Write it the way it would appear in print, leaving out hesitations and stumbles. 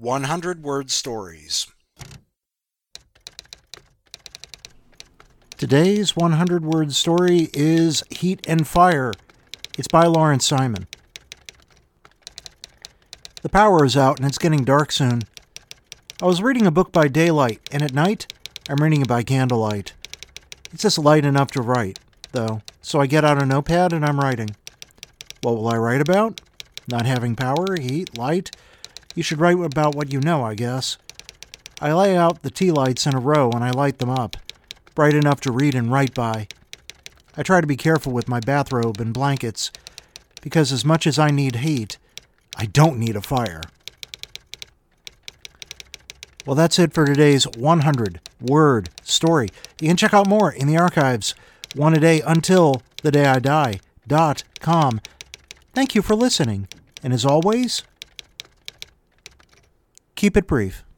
100-word stories. Today's 100-word story is Heat and Fire. It's by Lawrence Simon. The power is out and it's getting dark soon. I was reading a book by daylight, and at night, I'm reading it by candlelight. It's just light enough to write, though, so I get out a notepad and I'm writing. What will I write about? Not having power, heat, light. You should write about what you know, I guess. I lay out the tea lights in a row and I light them up, bright enough to read and write by. I try to be careful with my bathrobe and blankets, because as much as I need heat, I don't need a fire. Well, that's it for today's 100-word story. You can check out more in the archives, one a day until the day I die.com. Thank you for listening, and as always, keep it brief.